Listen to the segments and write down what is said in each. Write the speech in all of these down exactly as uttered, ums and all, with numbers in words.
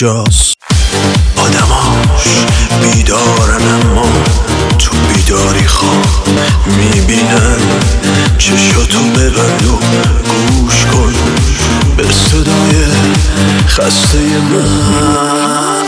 کجاست. آدماش بیدارن اما تو بیداری خواب میبینن. چشاتو ببند و گوش کن به صدای خسته من.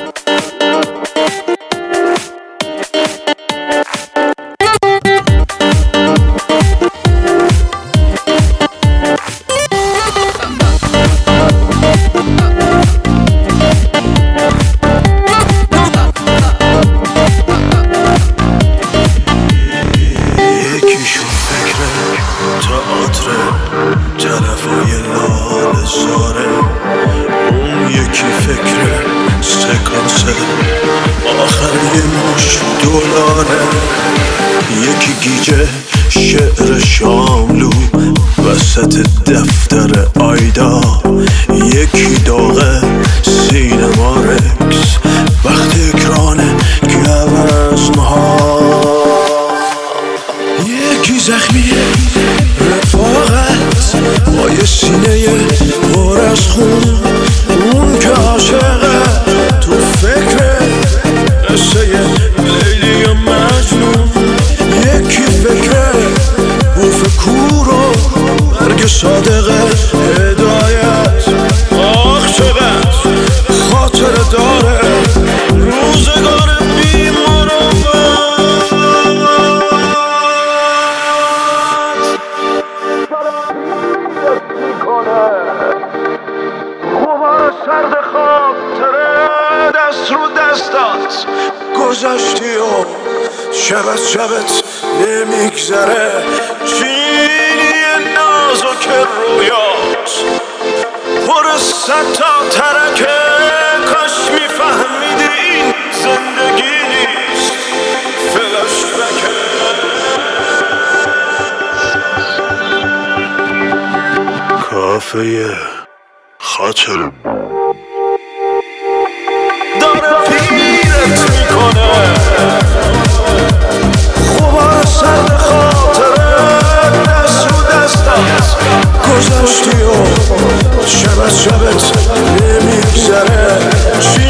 جلوای لال زاره، اون یکی فکر سکانسه آخر یه مش دلاره. یکی گیجه شعر شاملو وسط دفتر آیدا. یکی داغه سینما رکس وقت اکران گوزنها. یکی زخمیه رفاقت با یه سینه پر از خون. اون که عاشقه تو فکر قصه لیلی و مجنون. یکی فکر بوف کور و برگ صادقه هدایت. آخ چقدر خاطر داره روزگار بیمار سرد خاطره دست رو دستات گذاشتی و شبت شبت نمیگذره. چینی نازک رویات پر صد تا ترکه. کاش میفهمیدی این زندگی نیست فلش بکه. کافه خاطر داره پیرت میکنه. خوبا سر خاطره دست رو دستت گذاشتی و شبت شبت نمیگذره.